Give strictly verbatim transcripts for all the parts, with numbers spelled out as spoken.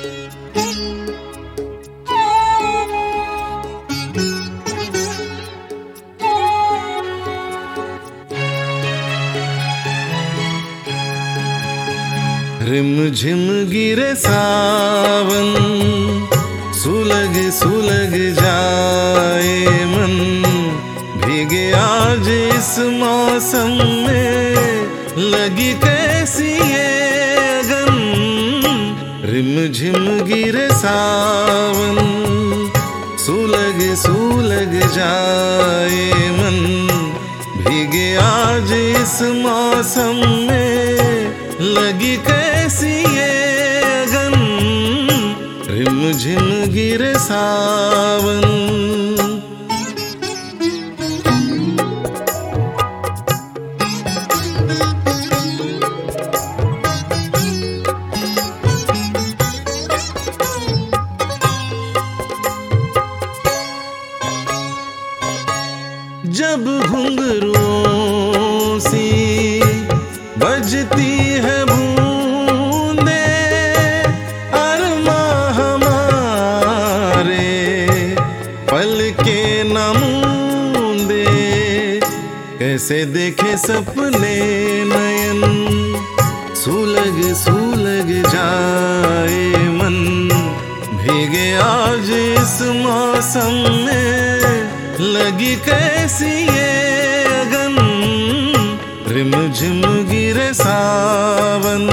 Rim झिम गिरे सावन, सुलग सुलग जाए मन, भीगे आज इस मौसम में, लगी कैसी ये अगन। रिम झिम गिरे सावन, सुलग सुलग जाए मन, भीगे आज इस मौसम में, लगी कैसी ये अगन। रिम झिम गिरे सावन। जब घुंघरुओं सी बजती है बूंदे, अरमां हमारे पलके न मूंदे, कैसे देखे सपने नयन, सुलग सुलग जाए मन, भीगे आज इस मौसम में, लगी कैसी ये अगन। रिम झिम गिरे सावन।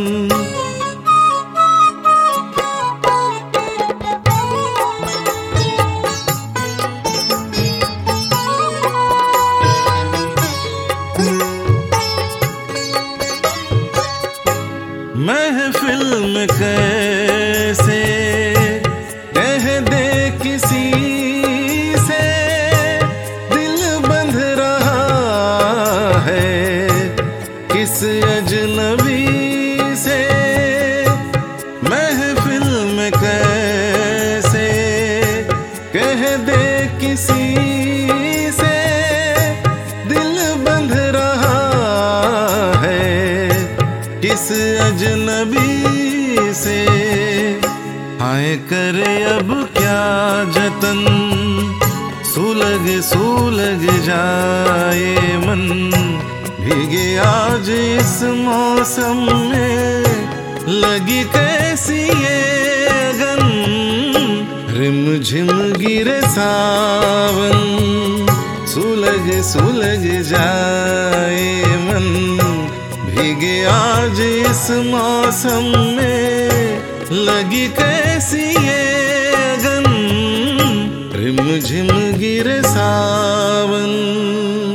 महफिल में कैसे कह दे किसी से, दिल बंध रहा है किस अजनबी से। महफिल में कैसे कह दे किसी से, दिल बंध रहा है किस अजनबी से। हाय करे अब क्या जतन, सुलग सुलग जाए मन, भीगे आज इस मौसम में, लगी कैसी ये अगन। रिम झिम गिरे सावन, सुलग सुलग जाए मन, भीगे आज इस मौसम में, लगी कैसी ये अगन। रिम झिम गिरे सावन।